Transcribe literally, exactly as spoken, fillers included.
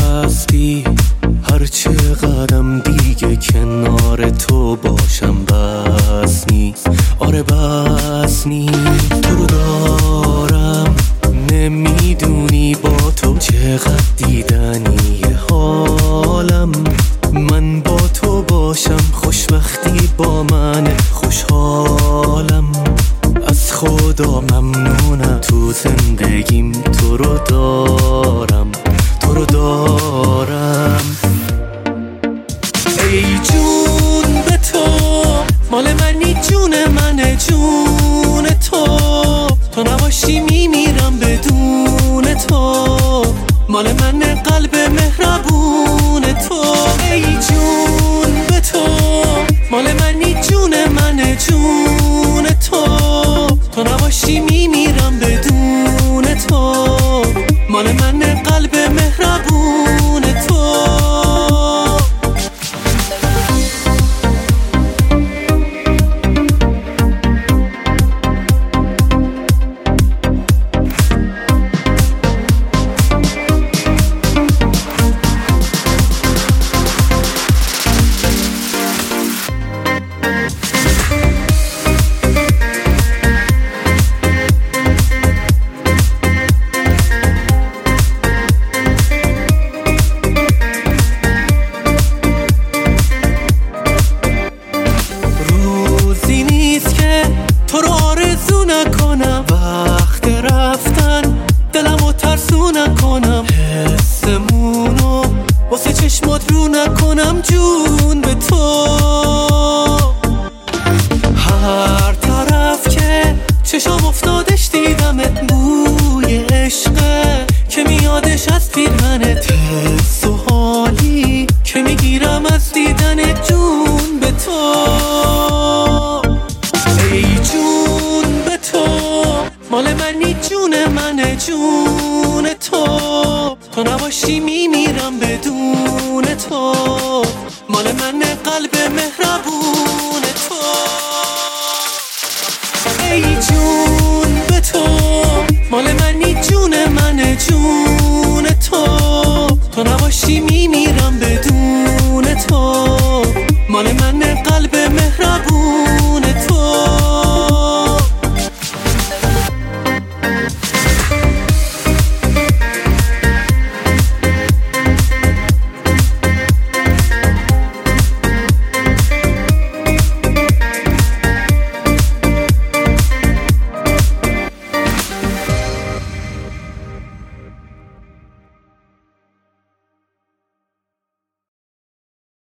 هستی، هر چه قدم دیگه کنار تو باشم بس نیست. آره بس نیست. تو رو دارم نمیدونی با تو چقدر دیدنی حالم. من با تو باشم خوشبختی با من خوشحالم. از خدا ممنونم تو زندگیم تو رو دارم، تو رو دارم. ای جون به تو مال منی، جون منه جون تو. تو نباشی میمیرم بدون تو. مال من قلب مهربون تو. ای جون به تو مال منی، جون منه جون تو. تو نباشی میمیرم بدون تو. مال من قلب مهربون تو. تو رو آرزو نکنم وقت رفتن، دلمو ترسو نکنم، حسمونو واسه چشمات رو نکنم. جون به تو هر طرف که چشم افتادش دیدمت، بوی عشقه که میادش از پیرهنت، حس و حالی که میگیرم از دیدنت. جون به تو مال منی، جون منه جون تو. تو نباشی میمیرم بدون تو. مال من قلب مهربون تو. ای جون به تو مال منی، جون منه جون تو. تو نباشی میمیرم